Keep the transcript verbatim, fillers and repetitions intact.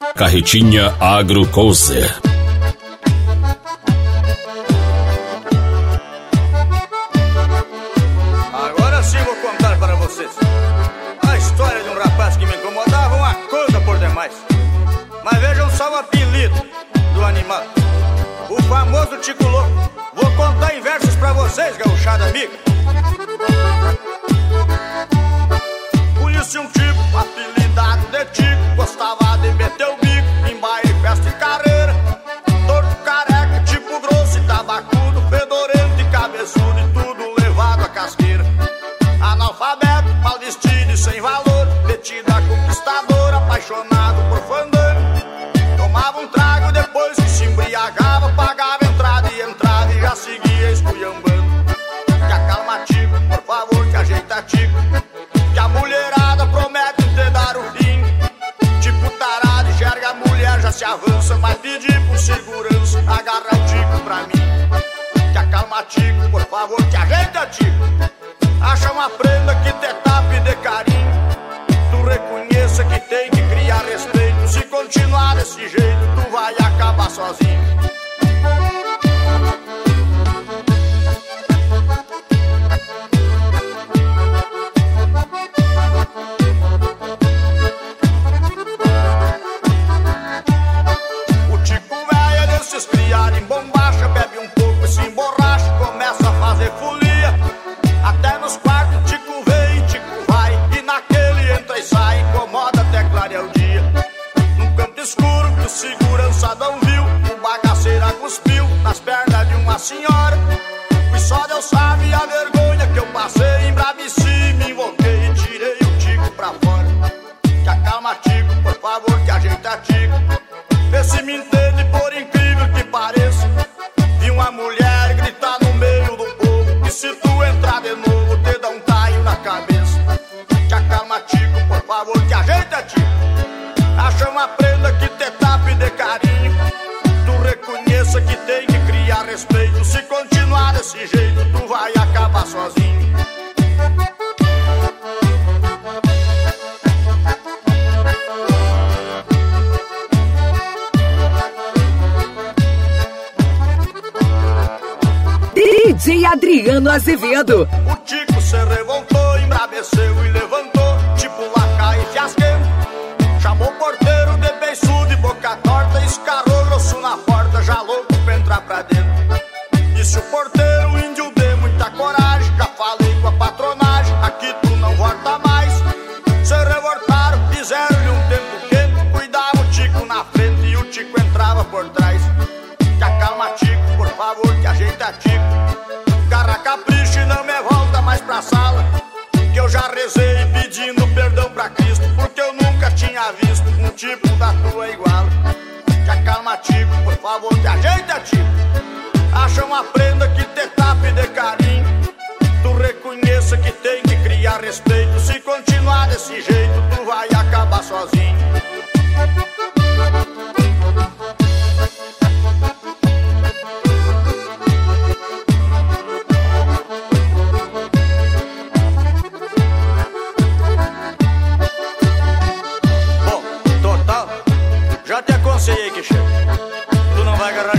Carretinha Agro Cozer. Agora sim vou contar para vocês a história de um rapaz que me incomodava uma coisa por demais. Mas vejam só o apelido do animal, o famoso Tico Louco. Vou contar em versos pra vocês, gauchada amiga. Conheci um tipo apelidado de Tico, gostava de meter o bico em baile, festa e carreira. Torto, careca, tipo grosso e tabacudo, fedorento e cabeçudo e tudo levado a casqueira. Analfabeto, mal vestido e sem valor, metida conquistador, apaixonado por fandango. Tomava um trago depois que se embriagava, pagava entrada e entrava e já seguia esculhambando. Que acalma Tico, por favor, que ajeita Tico, que a mulherada promete te dar o fim. Tipo tarado, enxerga a mulher, já se avança, mas pedir por segurança, agarra o Tico pra mim. Que acalma Tico, por favor, que ajeita Tico. Acha uma prenda que te tape de carinho, tu reconheça que tem que criar respeito. Se continuar desse jeito, tu vai acabar sozinho. O Tico velho é desses criados em bombacha, bebe um pouco e se emborracha, começa a fazer folia. Até nos quartos Tico vem, Tico vai, e naquele entra e sai, incomoda até clarear o dia. Num canto escuro que o segurança não viu, o bagaceira cuspiu nas pernas de uma senhora. E só Deus sabe a vergonha que eu passei, embraveci, me invoquei e tirei o Tico pra fora. Que acalma Tico, por favor, que ajeita Tico. Vê se me entende, por incrível que pareça. Vi uma mulher gritar no meio do povo, e se tu entrar de novo, te dá um taio na cabeça. Que acalma Tico, por favor, que ajeita Tico. Acha uma prenda que te tape de carinho, tu reconheça que tem que criar respeito. Se continuar desse jeito, tu vai acabar sozinho. D J Adriano Azevedo. O Tico se revoltou, embraveceu e levantou, tipo lacaio e fiasquento. Chamou o porteiro de beiçudo e boca torta, escarrou grosso na porta, já louco pra entrar pra dentro. Disse o porteiro, índio de muita coragem, já falei com a patronagem, aqui tu não volta mais. Se revoltaram, fizeram-lhe um tempo quente, cuidava o Tico na frente e o Tico entrava por trás. Que acalma Tico, por favor, que ajeita Tico. Garra capricho e não me volta mais pra sala, que eu já rezei pedindo perdão pra Cristo, porque eu nunca tinha visto um tipo da tua igual. Que acalma Tico, por favor, que ajeita Tico. Acha uma prenda que te tape de carinho, tu reconheça que tem que criar respeito. Se continuar desse jeito, tu vai acabar sozinho. Já te aconselhei que chega, tu não vai agarrar